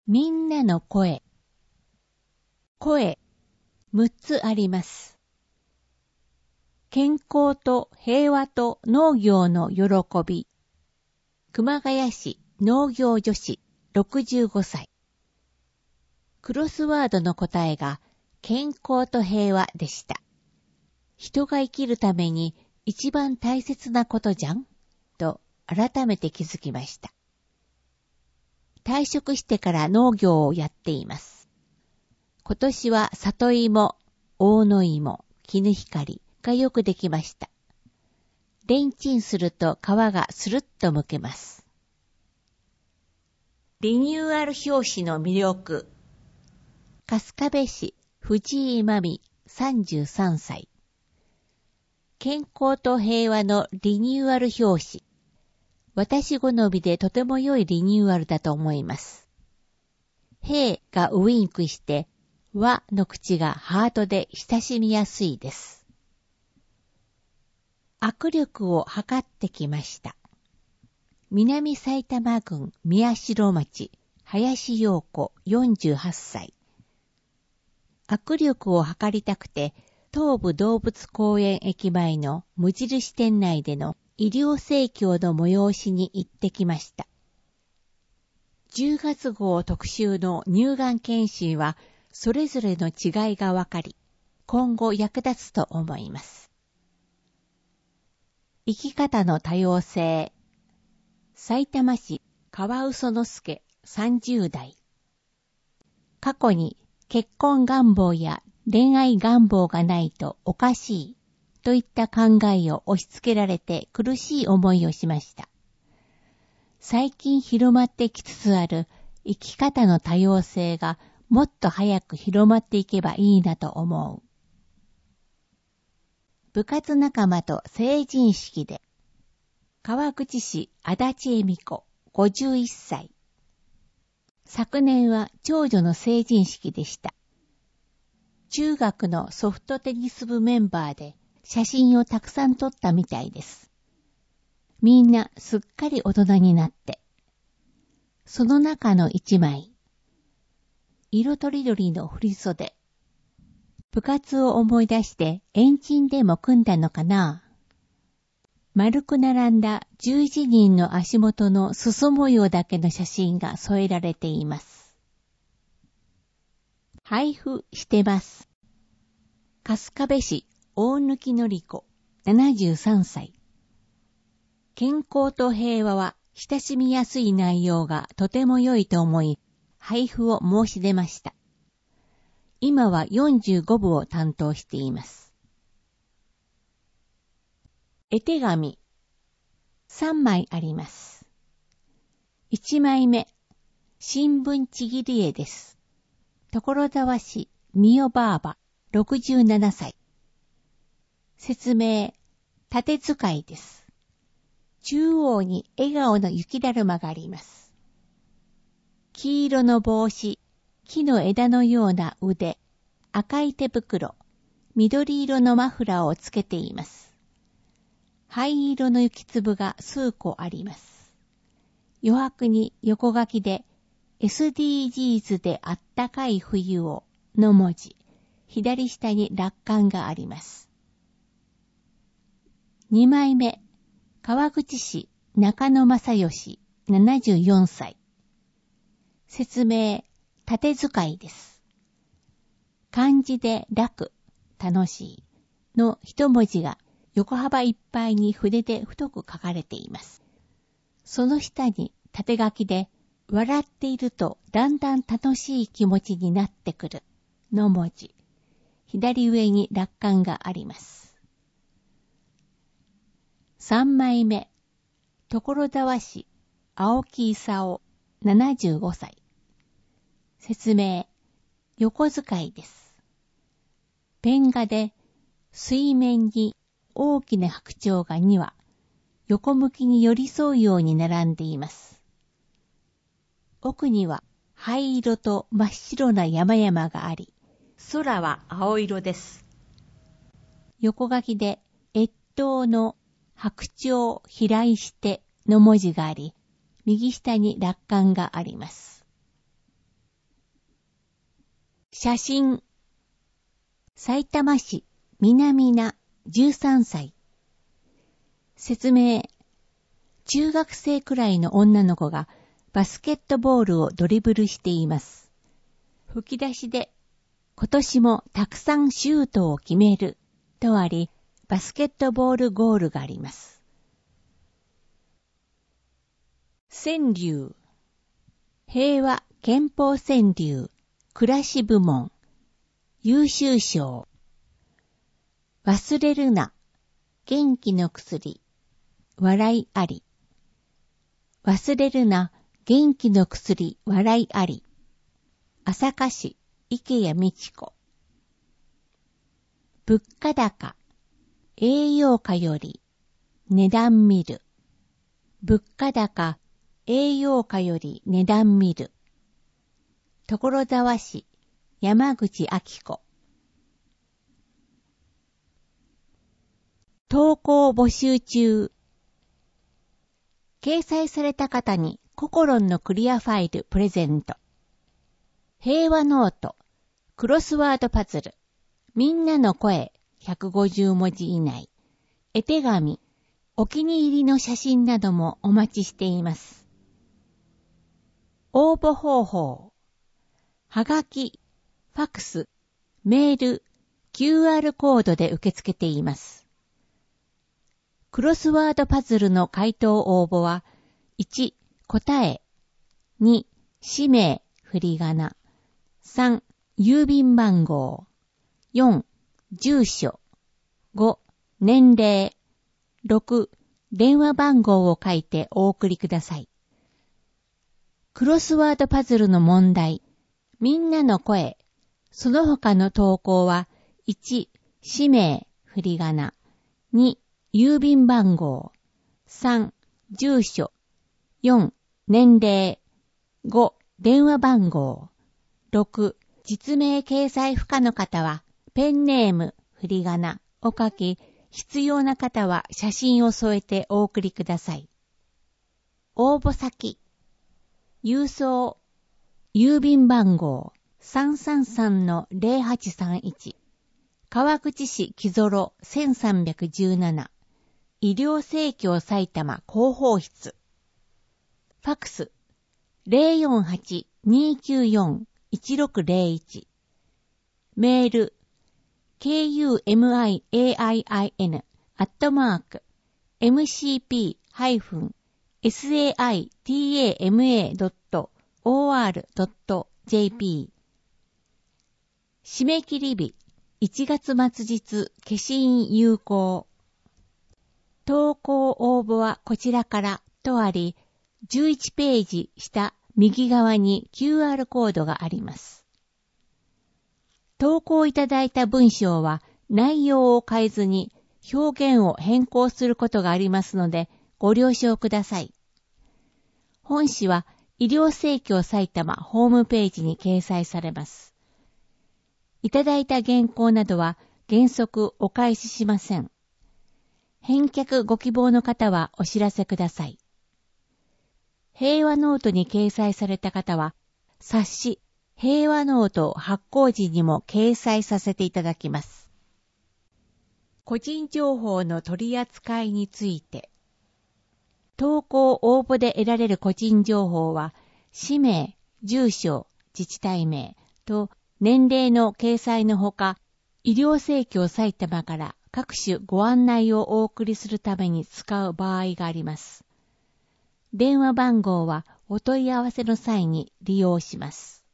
みんなの声。声、6つあります。健康と平和と農業の喜び。熊谷市農業女子65歳。クロスワードの答えが健康と平和でした。人が生きるために一番大切なことじゃんと改めて気づきました。退職してから農業をやっています。今年は里芋、大野芋、絹光がよくできました。レンチンすると皮がスルッと剥けます。リニューアル表紙の魅力。春日部市藤井真美33歳。健康と平和のリニューアル表紙。私好みでとても良いリニューアルだと思います。平がウインクして、和の口がハートで親しみやすいです。握力を測ってきました。南埼玉郡宮代町、林陽子48歳。握力を測りたくて、東武動物公園駅前の無印店内での医療生協の催しに行ってきました。10月号特集の乳がん検診はそれぞれの違いがわかり、今後役立つと思います。生き方の多様性。埼玉市川嘘之助30代。過去に結婚願望や恋愛願望がないとおかしいといった考えを押し付けられて苦しい思いをしました。最近広まってきつつある生き方の多様性がもっと早く広まっていけばいいなと思う。部活仲間と成人式で。川口市足立恵美子51歳。昨年は長女の成人式でした。中学のソフトテニス部メンバーで写真をたくさん撮ったみたいです。みんなすっかり大人になって。その中の一枚。色とりどりの振袖。部活を思い出して延賃でも組んだのかな。丸く並んだ11人の足元の裾模様だけの写真が添えられています。配布してます。春日部市大貫のり子73歳。健康と平和は親しみやすい内容がとても良いと思い、配布を申し出ました。今は45部を担当しています。絵手紙3枚あります。1枚目、新聞ちぎり絵です。所沢市三代ばあば67歳。説明、縦使いです。中央に笑顔の雪だるまがあります。黄色の帽子、木の枝のような腕、赤い手袋、緑色のマフラーをつけています。灰色の雪粒が数個あります。余白に横書きで SDGs であったかい冬をの文字、左下に落款があります。2枚目、川口市中野正義74歳。説明、縦使いです。漢字で楽、楽しいの一文字が横幅いっぱいに筆で太く書かれています。その下に縦書きで笑っているとだんだん楽しい気持ちになってくるの文字、左上に落款があります。3枚目、所沢市青木勲75歳。説明、横使いです。ペン画で水面に大きな白鳥が2羽、横向きに寄り添うように並んでいます。奥には灰色と真っ白な山々があり、空は青色です。横書きで越冬の白鳥飛来しての文字があり、右下に落款があります。 写真。さいたま市南名13歳。説明。中学生くらいの女の子がバスケットボールをドリブルしています。吹き出しで今年もたくさんシュートを決めるとあり、バスケットボールゴールがあります。川柳。平和憲法川柳暮らし部門優秀賞。忘れるな元気の薬笑いあり。忘れるな元気の薬笑いあり。朝霞市池谷美智子。物価高栄養価より値段見る。物価高栄養価より値段見る。所沢市山口明子。投稿募集中。掲載された方にココロンのクリアファイルプレゼント。平和ノート、クロスワードパズル、みんなの声150文字以内、絵手紙、お気に入りの写真などもお待ちしています。応募方法。はがき、ファクス、メール、QR コードで受け付けています。クロスワードパズルの回答応募は、1、答え、2、氏名、振り仮名、3、郵便番号、4、住所、5、年齢、6、電話番号を書いてお送りください。クロスワードパズルの問題、みんなの声、その他の投稿は、1、氏名、振り仮名、2、郵便番号、3、住所、4、年齢、5、電話番号、6、実名掲載不可の方は、ペンネーム、振り仮名を書き、必要な方は写真を添えてお送りください。応募先、郵送、郵便番号 333-0831 川口市木園1317医療生協埼玉広報室。ファクス 048-294-1601 メール kumian@mcp-saitama.or.jp 締め切り日1月末日消印有効。投稿応募はこちらからとあり、11ページ下右側に QR コードがあります。投稿いただいた文章は内容を変えずに表現を変更することがありますのでご了承ください。本誌は医療生協埼玉ホームページに掲載されます。いただいた原稿などは原則お返ししません。返却ご希望の方はお知らせください。平和ノートに掲載された方は、冊子平和ノート発行時にも掲載させていただきます。個人情報の取り扱いについて。投稿応募で得られる個人情報は、氏名、住所、自治体名と年齢の掲載のほか、医療生協埼玉から各種ご案内をお送りするために使う場合があります。電話番号はお問い合わせの際に利用します。